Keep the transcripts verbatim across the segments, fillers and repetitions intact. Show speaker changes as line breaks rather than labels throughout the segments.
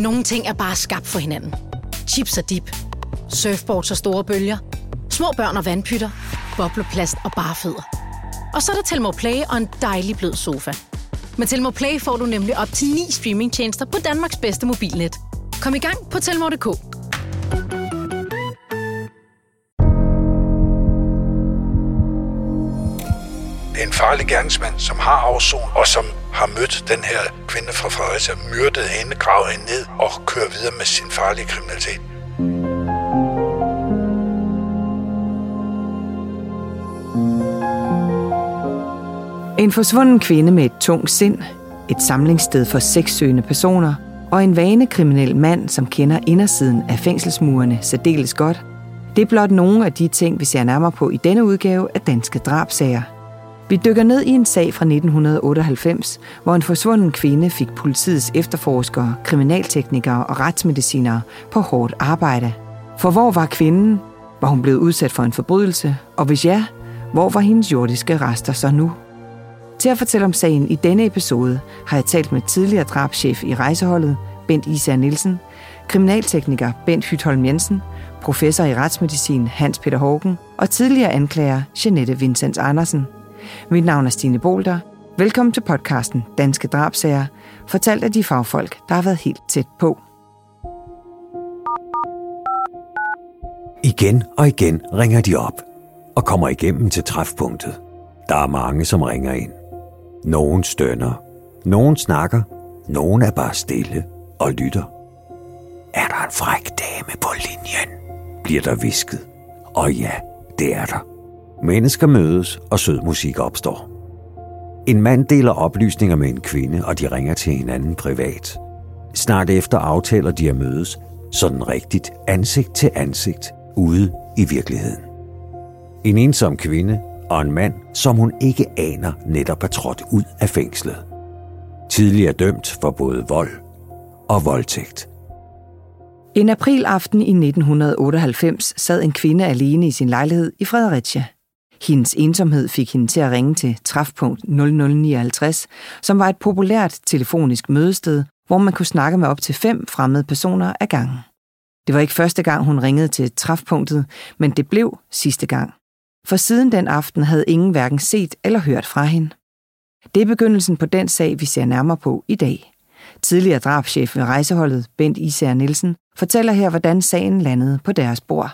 Nogle ting er bare skabt for hinanden. Chips og dip. Surfboards og store bølger. Små børn og vandpytter. Bobleplast og barfødder. Og så er der Telmore Play og en dejlig blød sofa. Med Telmore Play får du nemlig op til ni streamingtjenester på Danmarks bedste mobilnet. Kom i gang på telmore punktum d k.
Det er en farlig gerningsmand, som har afson, og som har mødt den her kvinde fra Fredericia, myrdet hende, gravet hende ned og kører videre med sin farlige kriminalitet.
En forsvunden kvinde med et tungt sind, et samlingssted for sexsøgende personer og en vanekriminel mand, som kender indersiden af fængselsmurene særdeles godt. Det er blot nogle af de ting, vi ser nærmere på i denne udgave af Danske Drabsager. Vi dykker ned i en sag fra nitten otteoghalvfems, hvor en forsvunden kvinde fik politiets efterforskere, kriminalteknikere og retsmedicinere på hårdt arbejde. For hvor var kvinden? Var hun blevet udsat for en forbrydelse? Og hvis ja, hvor var hendes jordiske rester så nu? Til at fortælle om sagen i denne episode har jeg talt med tidligere drabschef i Rejseholdet, Bent Isager Nielsen, kriminaltekniker Bent Hytholm Jensen, professor i retsmedicin Hans Peter Haugen og tidligere anklager Jeanette Vincents Andersen. Mit navn er Stine Bolter. Velkommen til podcasten Danske Drabsager, fortalt af de fagfolk, der har været helt tæt på.
Igen og igen ringer de op og kommer igennem til træfpunktet. Der er mange, som ringer ind. Nogen stønner, nogen snakker, nogen er bare stille og lytter. Er der en fræk dame på linjen? Bliver der hvisket. Og ja, det er der. Mennesker mødes, og sød musik opstår. En mand deler oplysninger med en kvinde, og de ringer til hinanden privat. Snart efter aftaler de at mødes, sådan rigtigt ansigt til ansigt, ude i virkeligheden. En ensom kvinde og en mand, som hun ikke aner netop er trådt ud af fængslet. Tidligere dømt for både vold og voldtægt.
En aprilaften i nitten otteoghalvfems sad en kvinde alene i sin lejlighed i Fredericia. Hendes ensomhed fik hende til at ringe til træfpunkt nul nul nioghalvtreds, som var et populært telefonisk mødested, hvor man kunne snakke med op til fem fremmede personer ad gangen. Det var ikke første gang, hun ringede til træfpunktet, men det blev sidste gang. For siden den aften havde ingen hverken set eller hørt fra hende. Det er begyndelsen på den sag, vi ser nærmere på i dag. Tidligere drabschef ved Rejseholdet, Bent Isager Nielsen, fortæller her, hvordan sagen landede på deres bord.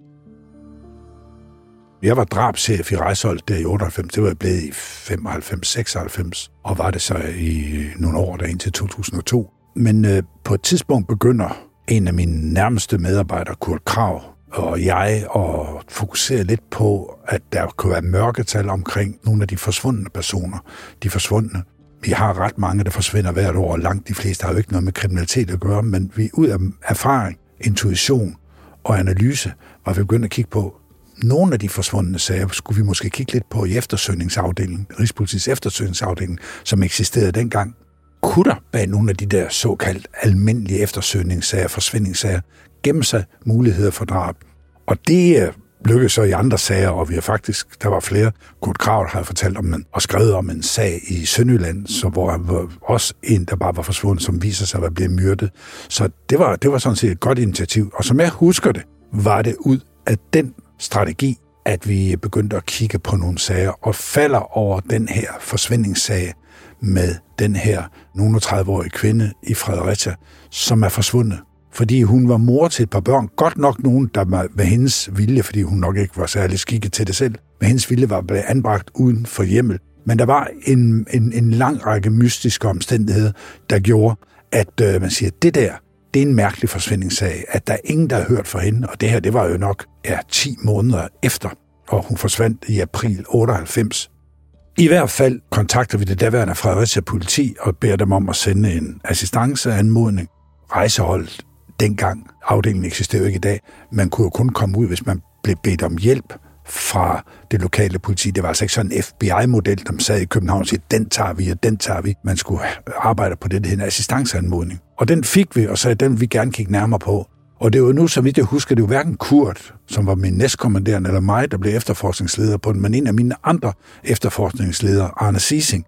Jeg var drabschef i Rejseholdet der i otteoghalvfems, det var jeg blevet i femoghalvfems seksoghalvfems, og var det så i nogle år der indtil to tusind og to. Men øh, på et tidspunkt begynder en af mine nærmeste medarbejdere, Kurt Krag, og jeg at fokusere lidt på, at der kunne være mørketal omkring nogle af de forsvundne personer. De forsvundne. Vi har ret mange, der forsvinder hvert år, og langt de fleste har jo ikke noget med kriminalitet at gøre, men vi ud af erfaring, intuition og analyse var vi begyndt at kigge på, nogle af de forsvundne sager skulle vi måske kigge lidt på i eftersøgningsafdelingen, Rigspolitiets eftersøgningsafdeling, som eksisterede dengang. Kunne der bag nogle af de der såkaldt almindelige eftersøgningssager, forsvindingssager, gemme sig muligheder for drab? Og det lykkedes så i andre sager, og vi har faktisk, der var flere. Kurt Krag har fortalt om en, og skrevet om en sag i Sønderjylland, så hvor han var også en, der bare var forsvundet, som viser sig at være blevet myrdet. Så det var, det var sådan set et godt initiativ. Og som jeg husker det, var det ud af den strategi, at vi begyndte at kigge på nogle sager og falder over den her forsvindingssag med den her nogle tredive-årige kvinde i Fredericia, som er forsvundet. Fordi hun var mor til et par børn. Godt nok nogen, der var med hendes vilje, fordi hun nok ikke var særlig skikket til det selv. Med hendes vilje var blevet anbragt uden for hjemmet. Men der var en, en, en lang række mystiske omstændigheder, der gjorde, at øh, man siger, det der, det er en mærkelig forsvindingssag, at der er ingen, der har hørt fra hende. Og det her, det var jo nok ja, ti måneder efter, og hun forsvandt i april otteoghalvfems. I hvert fald kontakter vi det daværende Fredericia politi og beder dem om at sende en assistanceanmodning. Rejseholdet dengang, afdelingen eksisterer jo ikke i dag, man kunne jo kun komme ud, hvis man blev bedt om hjælp fra det lokale politi. Det var altså ikke sådan en F B I-model, der sad i København og sagde, den tager vi, og den tager vi. Man skulle arbejde på det, der hedder en assistanceanmodning. Og den fik vi, og så den vil vi gerne kigge nærmere på. Og det var nu, så vidt jeg husker, det var hverken Kurt, som var min næstkommanderende, eller mig, der blev efterforskningsleder på den, men en af mine andre efterforskningsledere, Arne Sising,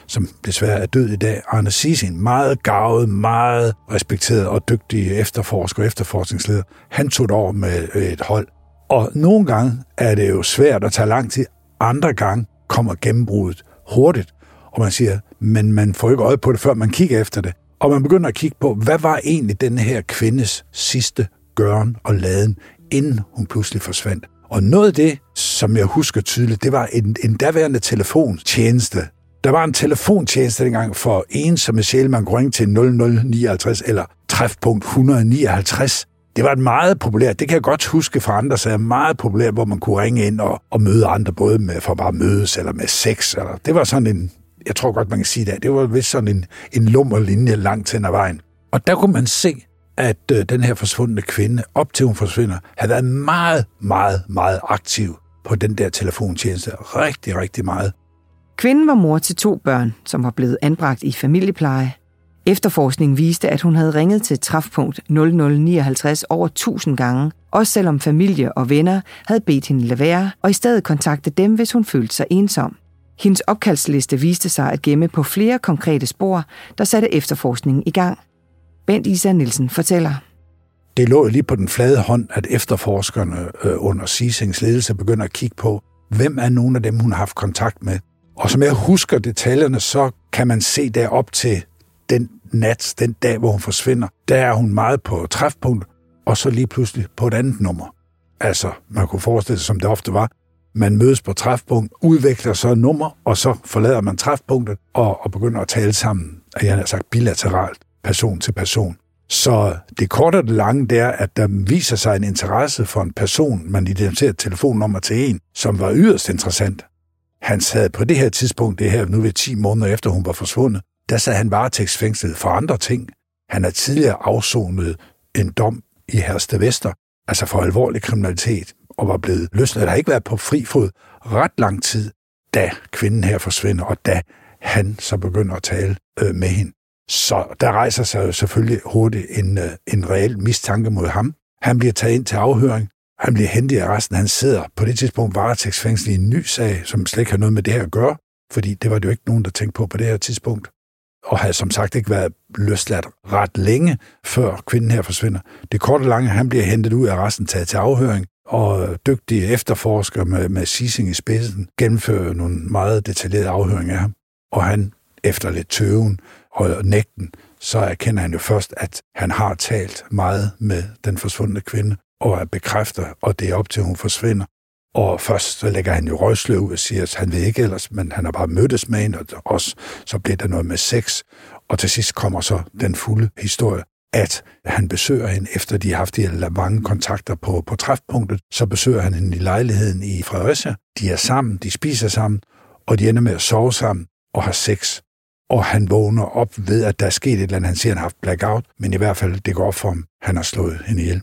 som desværre er død i dag, Arne Sising, meget garvet, meget respekteret og dygtig efterforsker og efterforskningsleder, han tog det over med et hold. Og nogle gange er det jo svært at tage lang tid, andre gange kommer gennembruddet hurtigt, og man siger, men man får ikke øje på det, før man kigger efter det. Og man begynder at kigge på, hvad var egentlig den her kvindes sidste gøren og laden, inden hun pludselig forsvandt. Og noget af det, som jeg husker tydeligt, det var en, en daværende telefontjeneste. Der var en telefontjeneste dengang for ensomme sjæle, man kunne ringe til nul nul nioghalvtreds eller træfpunkt et hundrede nioghalvtreds. Det var et meget populært, det kan jeg godt huske fra andre sager, meget populært, hvor man kunne ringe ind og, og møde andre, både med for bare mødes eller med sex. Eller, det var sådan en, jeg tror godt, man kan sige det, det var vist sådan en, en lummerlinje langt hen ad vejen. Og der kunne man se, at øh, den her forsvundne kvinde, op til hun forsvinder, havde været meget, meget, meget aktiv på den der telefontjeneste. Rigtig, rigtig meget.
Kvinden var mor til to børn, som var blevet anbragt i familiepleje. Efterforskningen viste, at hun havde ringet til træfpunkt nul nul nioghalvtreds over tusind gange, også selvom familie og venner havde bedt hende lade være, og i stedet kontakte dem, hvis hun følte sig ensom. Hendes opkaldsliste viste sig at gemme på flere konkrete spor, der satte efterforskningen i gang. Bent Isa Nielsen fortæller.
Det lå lige på den flade hånd, at efterforskerne øh, under Sisings ledelse begynder at kigge på, hvem er nogle af dem, hun har haft kontakt med. Og som jeg husker detaljerne, så kan man se derop til den nat, den dag, hvor hun forsvinder. Der er hun meget på træfpunkt, og så lige pludselig på et andet nummer. Altså, man kunne forestille sig, som det ofte var, man mødes på træfpunkt, udvikler så et nummer, og så forlader man træfpunktet og, og begynder at tale sammen, og jeg har sagt bilateralt, person til person. Så det korte og det lange, det er, at der viser sig en interesse for en person, man identificerer et telefonnummer til en, som var yderst interessant. Han sad på det her tidspunkt, det her nu ved ti måneder efter hun var forsvundet, der sad han varetægtsfængslet for andre ting. Han har tidligere afsonet en dom i Herstedvester, altså for alvorlig kriminalitet, og var blevet løsladt. Der har ikke været på fri fod ret lang tid, da kvinden her forsvinder, og da han så begynder at tale øh, med hende. Så der rejser sig jo selvfølgelig hurtigt en, øh, en reel mistanke mod ham. Han bliver taget ind til afhøring. Han bliver hentet i arresten. Han sidder på det tidspunkt varetægtsfængslet i en ny sag, som slet ikke har noget med det her at gøre, fordi det var det jo ikke nogen, der tænkte på på det her tidspunkt. Og havde som sagt ikke været løsladt ret længe, før kvinden her forsvinder. Det korte og lange, han bliver hentet ud af arresten, taget til afhøring, og dygtige efterforskere med, med Sising i spidsen gennemfører nogle meget detaljerede afhøringer af ham. Og han, efter lidt tøven og nægten, så erkender han jo først, at han har talt meget med den forsvundne kvinde, og er bekræfter, og det er op til, at hun forsvinder. Og først så lægger han jo røgslør ud og siger, at han ved ikke ellers, men han har bare mødtes med hende, og også så bliver der noget med sex. Og til sidst kommer så den fulde historie, at han besøger hende, efter de har haft de mange kontakter på, på træfpunktet, så besøger han hende i lejligheden i Fredericia. De er sammen, de spiser sammen, og de ender med at sove sammen og har sex. Og han vågner op ved, at der er sket et eller andet. Han siger, at han har haft blackout, men i hvert fald det går op for ham. Han har slået hende ihjel.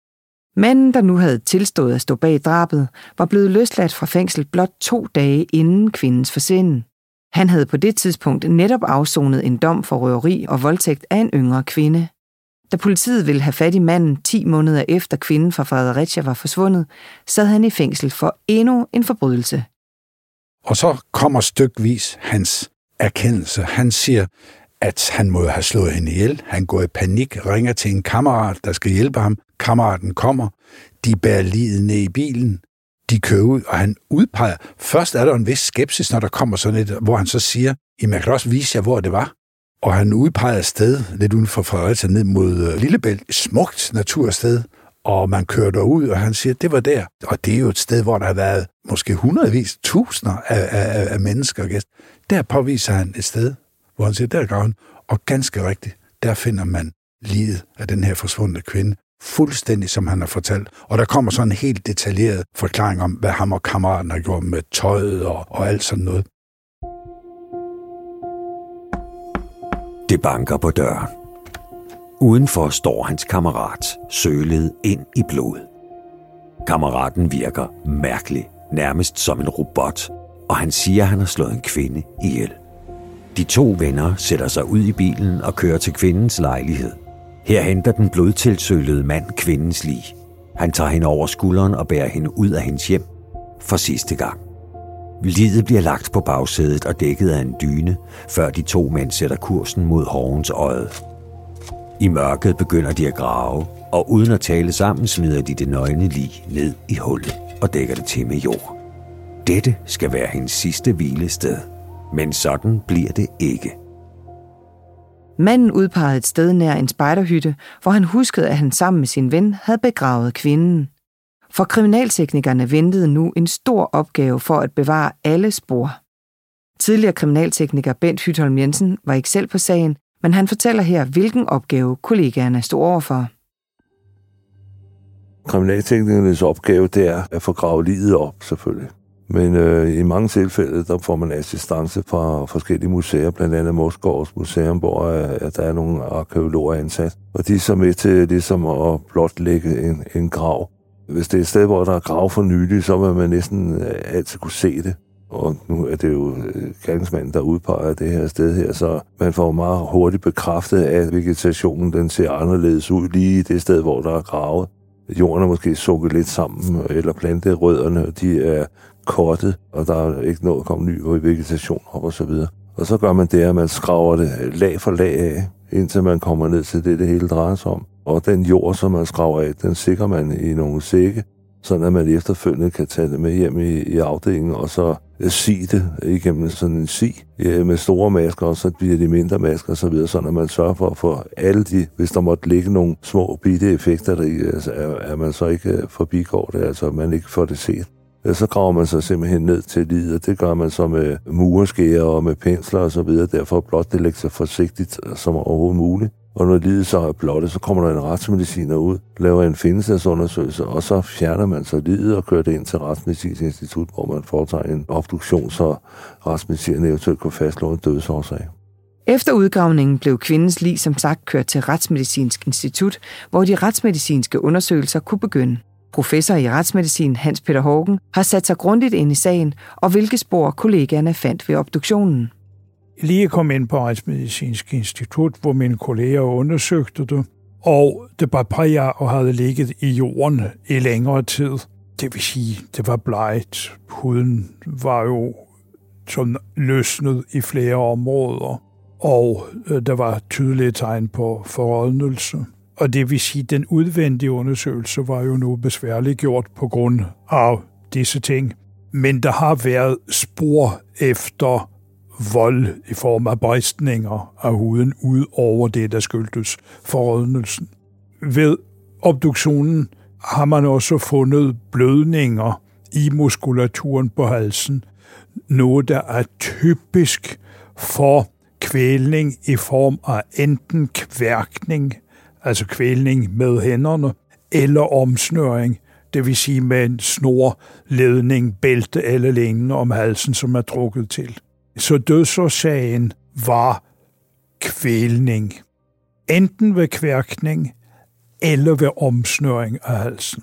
Manden, der nu havde tilstået at stå bag drabet, var blevet løsladt fra fængsel blot to dage inden kvindens forsvinden. Han havde på det tidspunkt netop afsonet en dom for røveri og voldtægt af en yngre kvinde. Da politiet ville have fat i manden ti måneder efter kvinden fra Fredericia var forsvundet, sad han i fængsel for endnu en forbrydelse.
Og så kommer stykvis hans erkendelse. Han siger, at han må have slået hende ihjel. Han går i panik, ringer til en kammerat, der skal hjælpe ham. Kammeraten kommer. De bærer liget ned i bilen. De kører ud, og han udpeger. Først er der en vis skepsis, når der kommer sådan et, hvor han så siger, I man kan også vise jer, hvor det var. Og han udpeger et sted, lidt uden for Fredericia, ned mod Lillebælt. Et smukt natursted. Og man kører derud, og han siger, det var der. Og det er jo et sted, hvor der har været måske hundredvis, tusinder af, af, af mennesker og gæster. Der påviser han et sted, hvor han siger, der er graven. Og ganske rigtigt, der finder man liget af den her forsvundne kvinde. Fuldstændig som han har fortalt. Og der kommer sådan en helt detaljeret forklaring om, hvad ham og kammeraten har gjort med tøjet og, og alt sådan noget.
Det banker på døren. Udenfor står hans kammerat, sølet ind i blod. Kammeraten virker mærkelig, nærmest som en robot, og han siger, at han har slået en kvinde ihjel. De to venner sætter sig ud i bilen og kører til kvindens lejlighed. Her henter den blodtilsølede mand kvindens lig. Han tager hende over skulderen og bærer hende ud af hendes hjem for sidste gang. Liget bliver lagt på bagsædet og dækket af en dyne, før de to mænd sætter kursen mod Hovens Odde. I mørket begynder de at grave, og uden at tale sammen smider de det nøgne lig ned i hullet og dækker det til med jord. Dette skal være hendes sidste hvilested, men sådan bliver det ikke.
Manden udpegede et sted nær en spejderhytte, hvor han huskede, at han sammen med sin ven havde begravet kvinden. For kriminalteknikerne ventede nu en stor opgave for at bevare alle spor. Tidligere kriminaltekniker Bent Hytholm Jensen var ikke selv på sagen, men han fortæller her, hvilken opgave kollegaerne stod overfor.
Kriminalteknikernes opgave, det er at få gravet liget op, selvfølgelig. Men øh, i mange tilfælde, der får man assistance fra forskellige museer, blandt andet Moesgaards Museum, hvor øh, der er nogle arkæologer ansat. Og de er så med til ligesom at blotlægge en, en grav. Hvis det er et sted, hvor der er grav for nylig, så vil man næsten øh, altid kunne se det. Og nu er det jo gerningsmanden, der udpeger det her sted her, så man får meget hurtigt bekræftet, at vegetationen den ser anderledes ud lige i det sted, hvor der er gravet. Jorden er måske sukket lidt sammen, eller planterødderne, de er kortet, og der er ikke noget at komme ny vegetation op og så videre. Og så gør man det, at man skraver det lag for lag af, indtil man kommer ned til det, det hele drejer sig om. Og den jord, som man skraver af, den sikrer man i nogle sække, sådan at man efterfølgende kan tage det med hjem i, i afdelingen, og så sige det igennem sådan en si med store masker, og så bliver de mindre masker og så videre, sådan at man sørger for at få alle de, hvis der måtte ligge nogle små bitte effekter, der altså, er, er man så ikke forbigår det, altså man ikke får det set. Så graver man sig simpelthen ned til liget, og det gør man så med mureskærer og med pensler og så videre, derfor blot det lægger sig forsigtigt som overhovedet muligt. Og når liget så er blottet, så kommer der en retsmediciner ud, laver en findelsesundersøgelse, og så fjerner man så liget og kører det ind til Retsmedicinsk Institut, hvor man foretager en obduktion, så retsmedicineren eventuelt kan fastslå en dødsårsag.
Efter udgravningen blev kvindens lig som sagt kørt til Retsmedicinsk Institut, hvor de retsmedicinske undersøgelser kunne begynde. Professor i retsmedicin Hans Peter Haugen har sat sig grundigt ind i sagen, og hvilke spor kollegaerne fandt ved obduktionen.
Jeg lige kom ind på Retsmedicinsk Institut, hvor mine kolleger undersøgte det, og det var præger og havde ligget i jorden i længere tid. Det vil sige, det var bleget. Huden var jo sådan løsnet i flere områder, og der var tydelige tegn på forrådnelse. Og det vil sige, at den udvendige undersøgelse var jo nu besværligt gjort på grund af disse ting. Men der har været spor efter vold i form af bristninger af huden ud over det, der skyldtes forrådnelsen. Ved obduktionen har man også fundet blødninger i muskulaturen på halsen. Noget, der er typisk for kvælning i form af enten kværkning, altså kvælning med hænderne, eller omsnøring, det vil sige med en snor, ledning, bælte eller lignende om halsen, som er trukket til. Så dødsårsagen var kvælning, enten ved kværkning eller ved omsnøring af halsen.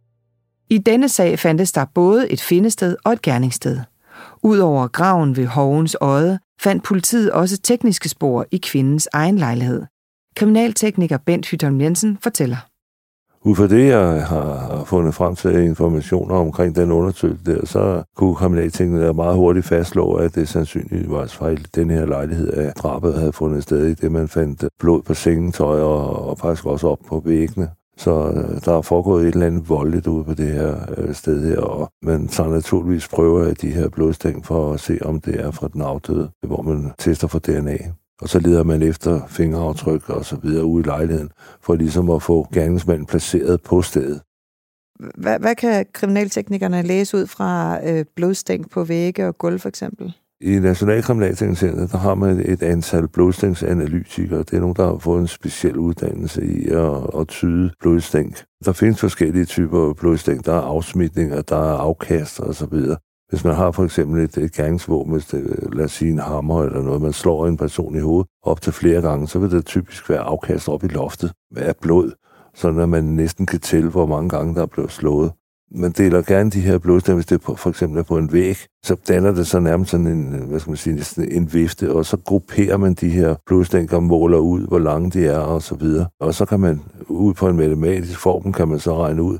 I denne sag fandtes der både et findested og et gerningssted. Udover graven ved Hovens Odde fandt politiet også tekniske spor i kvindens egen lejlighed. Kriminaltekniker Bent Hytholm Jensen fortæller.
Ud fra det, jeg har fundet frem til informationer omkring den undersøgelse der, så kunne kriminalteknikere meget hurtigt fastslå, at det sandsynligt var fra den her lejlighed, at drabet havde fundet sted i det, man fandt blod på sengetøj og, og faktisk også op på væggene. Så der er foregået et eller andet voldeligt ude på det her sted her, og man tager naturligvis prøver af de her blodstæng for at se, om det er fra den afdøde, hvor man tester for D N A. Og så leder man efter fingeraftryk og så videre ude i lejligheden, for ligesom at få gerningsmanden placeret på stedet.
Hvad, hvad kan kriminalteknikerne læse ud fra øh, blodstænk på vægge og gulv for eksempel?
I Nationalkriminalteknikcentret, der har man et antal blodstænksanalytikere. Det er nogen, der har fået en speciel uddannelse i at, at tyde blodstænk. Der findes forskellige typer blodstænk. Der er afsmitninger, der er afkast og så videre. Hvis man har for eksempel et, et gerningsvåben, lad os sige en hammer eller noget, man slår en person i hovedet op til flere gange, så vil det typisk være afkast op i loftet af blod, sådan at man næsten kan tælle, hvor mange gange der er blevet slået. Man deler gerne de her blodstænk, hvis det er på, for eksempel er på en væg, så danner det så nærmest sådan en, hvad skal man sige, en vifte, og så grupperer man de her blodstænk og måler ud, hvor lange de er og så videre. Og så kan man ud på en matematisk form, kan man så regne ud,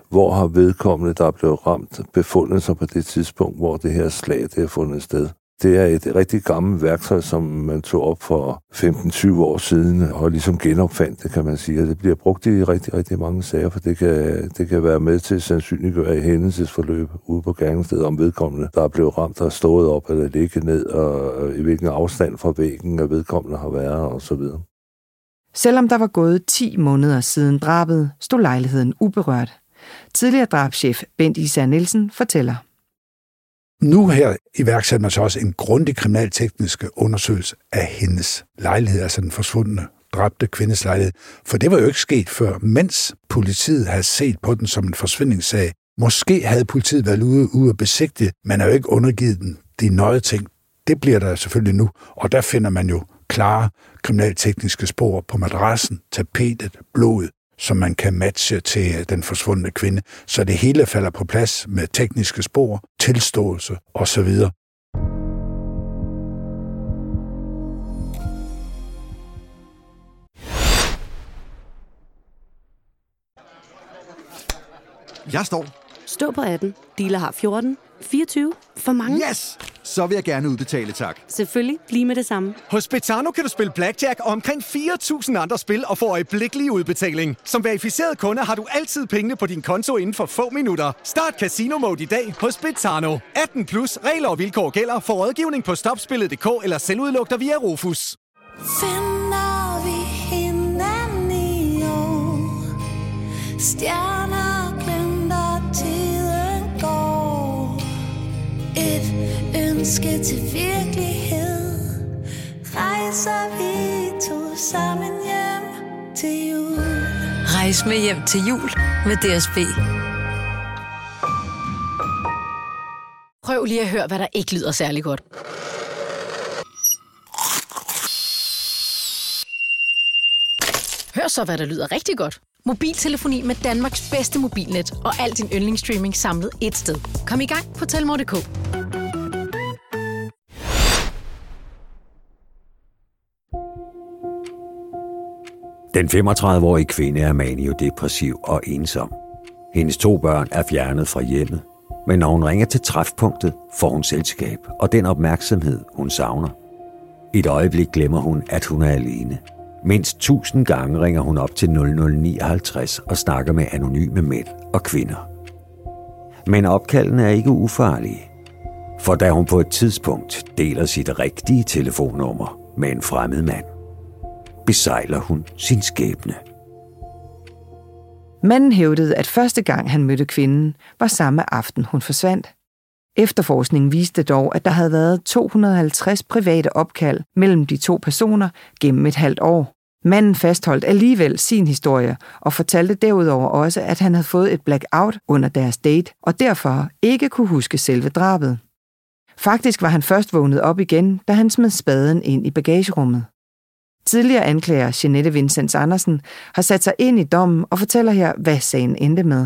hvor har vedkommende, der er blevet ramt, befundet sig på det tidspunkt, hvor det her slag det er fundet sted. Det er et rigtig gammelt værktøj, som man tog op for femten til tyve år siden, og ligesom genopfandt det, kan man sige. Og det bliver brugt i rigtig, rigtig mange sager, for det kan, det kan være med til at sandsynliggøre i hændelsesforløb ude på gerningsstedet om vedkommende, der er blevet ramt og stået op eller ligget ned, og i hvilken afstand fra væggen af vedkommende har været, og så videre.
Selvom der var gået ti måneder siden drabet, stod lejligheden uberørt. Tidligere drabschef Bent Især Nielsen fortæller.
Nu her iværksætter man så også en grundig kriminalteknisk undersøgelse af hendes lejlighed, altså den forsvundne, dræbte kvindes lejlighed. For det var jo ikke sket før, mens politiet havde set på den som en forsvindingssag. Måske havde politiet været ude, ude og besigtige, man har jo ikke undergivet den de nøje ting. Det bliver der selvfølgelig nu, og der finder man jo klare kriminaltekniske spor på madrassen, tapetet, blodet, som man kan matche til den forsvundne kvinde. Så det hele falder på plads med tekniske spor, tilståelse osv.
Jeg står.
Stå på atten. Dealer har fjorten. fireogtyve. For mange.
Yes! Så vil jeg gerne udbetale, tak.
Selvfølgelig. Lige med det samme.
Hos Betano kan du spille blackjack og omkring fire tusind andre spil og få øjeblikkelig udbetaling. Som verificeret kunde har du altid pengene på din konto inden for få minutter. Start Casino Mode i dag hos Betano. atten plus. Regler og vilkår gælder. For rådgivning på stopspillet punktum d k eller selvudlugter via Rufus.
Finder vi hinanden i år? Stjerner glimter, tiden går. Et ønske til virkelighed. Rejser vi to sammen hjem til jul.
Rejs med hjem til jul med D S B.
Prøv lige at høre, hvad der ikke lyder særlig godt. Hør så, hvad der lyder rigtig godt. Mobiltelefoni med Danmarks bedste mobilnet og al din yndlingsstreaming samlet ét sted. Kom i gang på telmore punktum d k.
Den femogtredive-årige kvinde er maniodepressiv og ensom. Hendes to børn er fjernet fra hjemmet, men når hun ringer til træfpunktet, får hun selskab og den opmærksomhed, hun savner. I et øjeblik glemmer hun, at hun er alene. Mindst tusind gange ringer hun op til nul nul nioghalvtreds og snakker med anonyme mænd og kvinder. Men opkaldene er ikke ufarlige, for da hun på et tidspunkt deler sit rigtige telefonnummer med en fremmed mand, besejler hun sin skæbne.
Manden hævdede, at første gang han mødte kvinden, var samme aften hun forsvandt. Efterforskningen viste dog, at der havde været to hundrede og halvtreds private opkald mellem de to personer gennem et halvt år. Manden fastholdt alligevel sin historie og fortalte derudover også, at han havde fået et blackout under deres date og derfor ikke kunne huske selve drabet. Faktisk var han først vågnet op igen, da han smed spaden ind i bagagerummet. Tidligere anklager Jeanette Vincents Andersen har sat sig ind i dommen og fortæller her, hvad sagen endte med.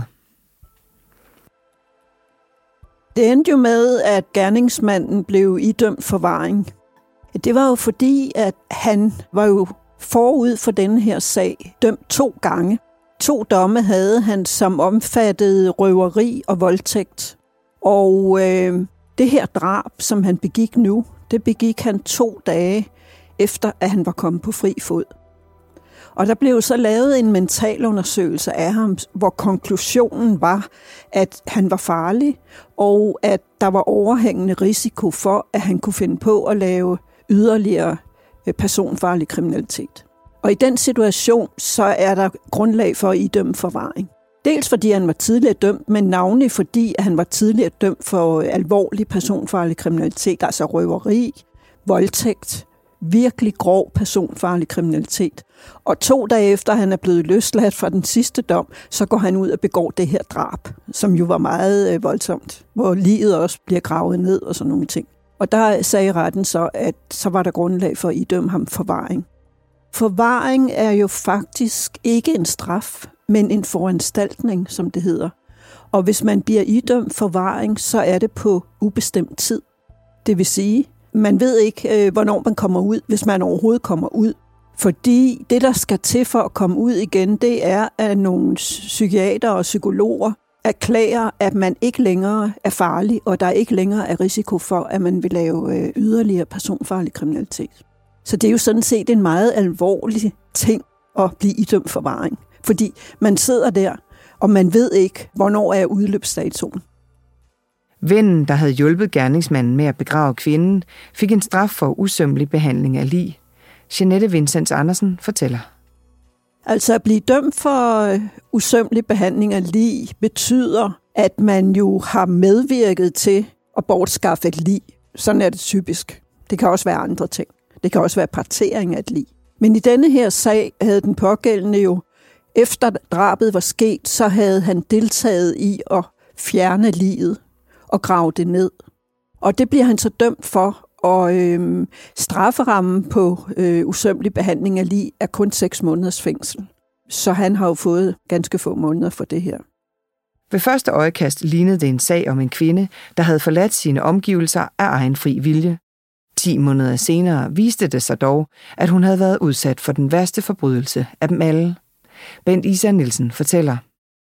Det endte jo med, at gerningsmanden blev idømt forvaring. Det var jo fordi, at han var jo forud for denne her sag dømt to gange. To domme havde han, som omfattede røveri og voldtægt. Og øh, det her drab, som han begik nu, det begik han to dage efter, at han var kommet på fri fod. Og der blev så lavet en mentalundersøgelse af ham, hvor konklusionen var, at han var farlig, og at der var overhængende risiko for, at han kunne finde på at lave yderligere personfarlig kriminalitet. Og i den situation, så er der grundlag for at idømme forvaring. Dels fordi han var tidligere dømt, men navnlig fordi han var tidligere dømt for alvorlig personfarlig kriminalitet, altså røveri, voldtægt, virkelig grov personfarlig kriminalitet. Og to dage efter han er blevet løsladt fra den sidste dom, så går han ud og begår det her drab, som jo var meget øh, voldsomt, hvor livet også bliver gravet ned og sådan nogle ting. Og der sagde retten så, at så var der grundlag for at idømme ham forvaring. Forvaring er jo faktisk ikke en straf, men en foranstaltning, som det hedder. Og hvis man bliver idømt forvaring, så er det på ubestemt tid. Det vil sige, man ved ikke, hvornår man kommer ud, hvis man overhovedet kommer ud. Fordi det, der skal til for at komme ud igen, det er, at nogle psykiater og psykologer erklærer, at man ikke længere er farlig, og der ikke længere er risiko for, at man vil lave yderligere personfarlig kriminalitet. Så det er jo sådan set en meget alvorlig ting at blive idømt forvaring, fordi man sidder der, og man ved ikke, hvornår er udløbsdatoen.
Vennen, der havde hjulpet gerningsmanden med at begrave kvinden, fik en straf for usømmelig behandling af lig. Jeanette Vincents Andersen fortæller.
Altså at blive dømt for usømmelig behandling af lig betyder, at man jo har medvirket til at bortskaffe et lig. Sådan er det typisk. Det kan også være andre ting. Det kan også være partering af et lig. Men i denne her sag havde den pågældende jo, efter drabet var sket, så havde han deltaget i at fjerne liget og grave det ned. Og det bliver han så dømt for, og øh, strafferammen på øh, usømmelig behandling af lig er kun seks måneders fængsel. Så han har jo fået ganske få måneder for det her.
Ved første øjekast lignede det en sag om en kvinde, der havde forladt sine omgivelser af egen fri vilje. Ti måneder senere viste det sig dog, at hun havde været udsat for den værste forbrydelse af dem alle. Bent Især Nielsen fortæller.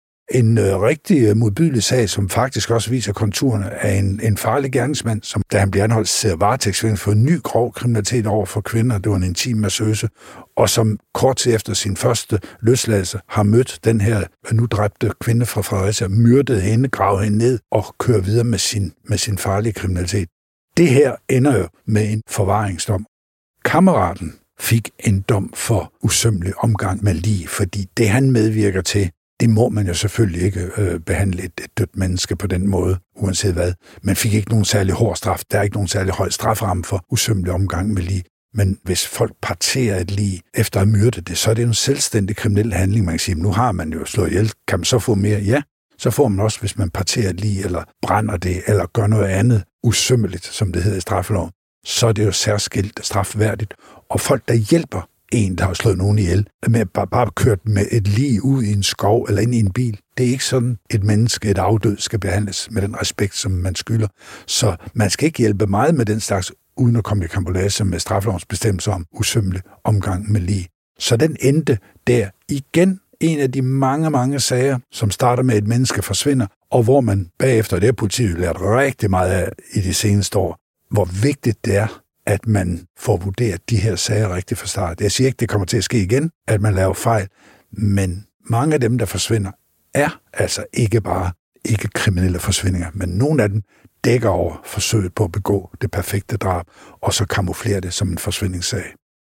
En øh, rigtig modbydelig sag, som faktisk også viser konturerne af en, en farlig gerningsmand, som da han bliver anholdt, sidder varetægtsfængslet for ny grov kriminalitet over for kvinder. Det var en intim massøse, og som kort tid efter sin første løsladelse har mødt den her nu dræbte kvinde fra Fredericia, myrdede hende, gravet hende ned og kører videre med sin, med sin farlige kriminalitet. Det her ender jo med en forvaringsdom. Kammeraten fik en dom for usømmelig omgang med lig, fordi det han medvirker til, det må man jo selvfølgelig ikke øh, behandle et, et dødt menneske på den måde, uanset hvad. Man fik ikke nogen særlig hård straf. Der er ikke nogen særlig høj straframme for usømmelig omgang med lig. Men hvis folk parterer et lig efter at myrde det, så er det en selvstændig kriminel handling. Man kan sige, nu har man jo slået ihjel. Kan man så få mere? Ja. Så får man også, hvis man parterer et lig, eller brænder det, eller gør noget andet usømmeligt, som det hedder i straffeloven, så er det jo særskilt strafværdigt. Og folk, der hjælper en, der har slået nogen ihjel, med at bare, bare kørt med et lig ud i en skov eller ind i en bil. Det er ikke sådan, et menneske, et afdød, skal behandles med den respekt, som man skylder. Så man skal ikke hjælpe meget med den slags, uden at komme i karambolage med straffelovens bestemmelser om usømmelig omgang med lig. Så den endte der igen en af de mange, mange sager, som starter med, at et menneske forsvinder, og hvor man bagefter, og det har politiet lært rigtig meget af i de seneste år, hvor vigtigt det er, at man får vurderet de her sager rigtigt fra start. Jeg siger ikke, det kommer til at ske igen, at man laver fejl, men mange af dem, der forsvinder, er altså ikke bare ikke kriminelle forsvindinger, men nogle af dem dækker over forsøget på at begå det perfekte drab, og så kamuflerer det som en forsvindingssag.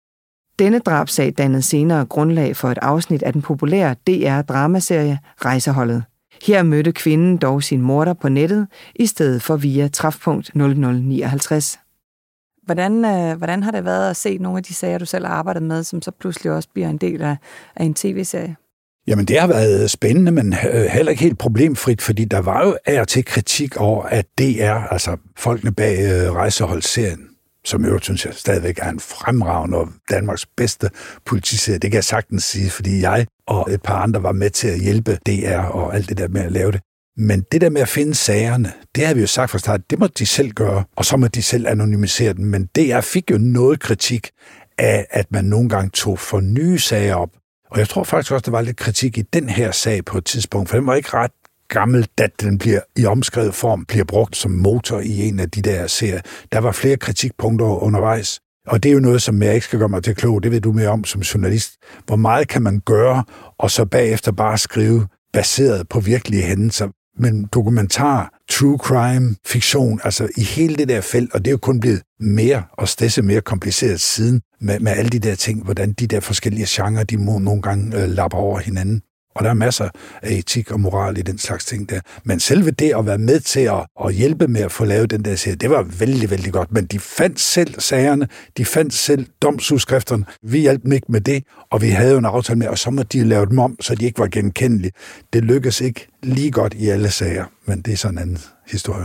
Denne drabsag dannede senere grundlag for et afsnit af den populære D R-dramaserie Rejseholdet. Her mødte kvinden dog sin morder på nettet, i stedet for via træfpunkt nul nul nioghalvtreds.
Hvordan, øh, hvordan har det været at se nogle af de sager, du selv har arbejdet med, som så pludselig også bliver en del af, af en tv-serie?
Jamen, det har været spændende, men heller ikke helt problemfrit, fordi der var jo af og til kritik over, at D R, altså folkene bag øh, Rejseholdsserien, som jeg jo synes jeg stadigvæk er en fremragende og Danmarks bedste politiserie. Det kan jeg sagtens sige, fordi jeg og et par andre var med til at hjælpe D R og alt det der med at lave det. Men det der med at finde sagerne, det har vi jo sagt fra start, det må de selv gøre, og så må de selv anonymisere dem. Men D R fik jo noget kritik af, at man nogle gange tog for nye sager op. Og jeg tror faktisk også, der var lidt kritik i den her sag på et tidspunkt, for den var ikke ret gammel, da den bliver i omskrevet form, bliver brugt som motor i en af de der serier. Der var flere kritikpunkter undervejs. Og det er jo noget, som jeg ikke skal gøre mig til klog. Det ved du mere om som journalist. Hvor meget kan man gøre, og så bagefter bare skrive baseret på virkelige hændelser. Men dokumentar, true crime, fiktion, altså i hele det der felt, og det er jo kun blevet mere og stedse mere kompliceret siden med, med alle de der ting, hvordan de der forskellige genrer, de må nogle gange øh, lappe over hinanden. Og der er masser af etik og moral i den slags ting der. Men selve det at være med til at, at hjælpe med at få lavet den der serie, det var vældig, vældig godt. Men de fandt selv sagerne, de fandt selv domsudskrifterne. Vi hjalp dem ikke med det, og vi havde jo en aftale med, og så må de lave dem om, så de ikke var genkendelige. Det lykkedes ikke lige godt i alle sager, men det er sådan en anden historie.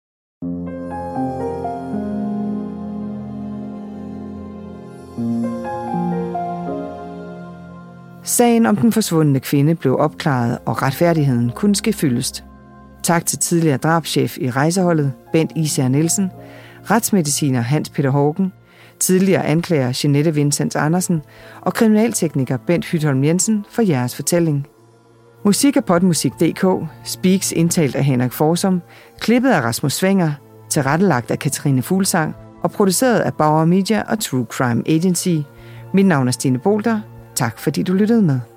Sagen om den forsvundne kvinde blev opklaret, og retfærdigheden kunne ske fyldest. Tak til tidligere drabschef i Rejseholdet, Bent Især Nielsen, retsmediciner Hans Peter Hågen, tidligere anklager Jeanette Vincents Andersen og kriminaltekniker Bent Hytholm Jensen for jeres fortælling. Musik af Podmusik punktum d k, Speaks indtalt af Henrik Forsum, klippet af Rasmus Swenger, tilrettelagt af Katrine Fuglsang og produceret af Bauer Media og True Crime Agency. Mit navn er Stine Bolter. Tak fordi du lyttede med.